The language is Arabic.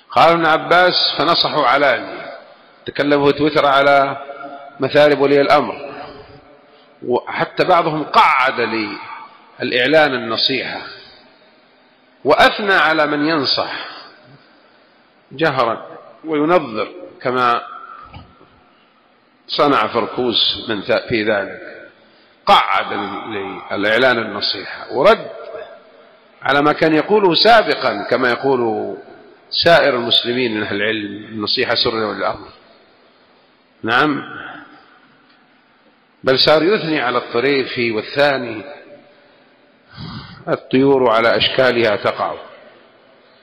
قال ابن عباس فنصحوا علاني، تكلموا تويتر على مثارب ولي الأمر، وحتى بعضهم قعد لي الإعلان النصيحة وأثنى على من ينصح جهرا وينظر كما صنع فركوس من في ذلك، قعد للإعلان النصيحة ورد على ما كان يقوله سابقا كما يقول سائر المسلمين من أهل العلم: النصيحة سر للأمر. نعم، بل صار يثني على الطريف والثاني: الطيور على أشكالها تقع.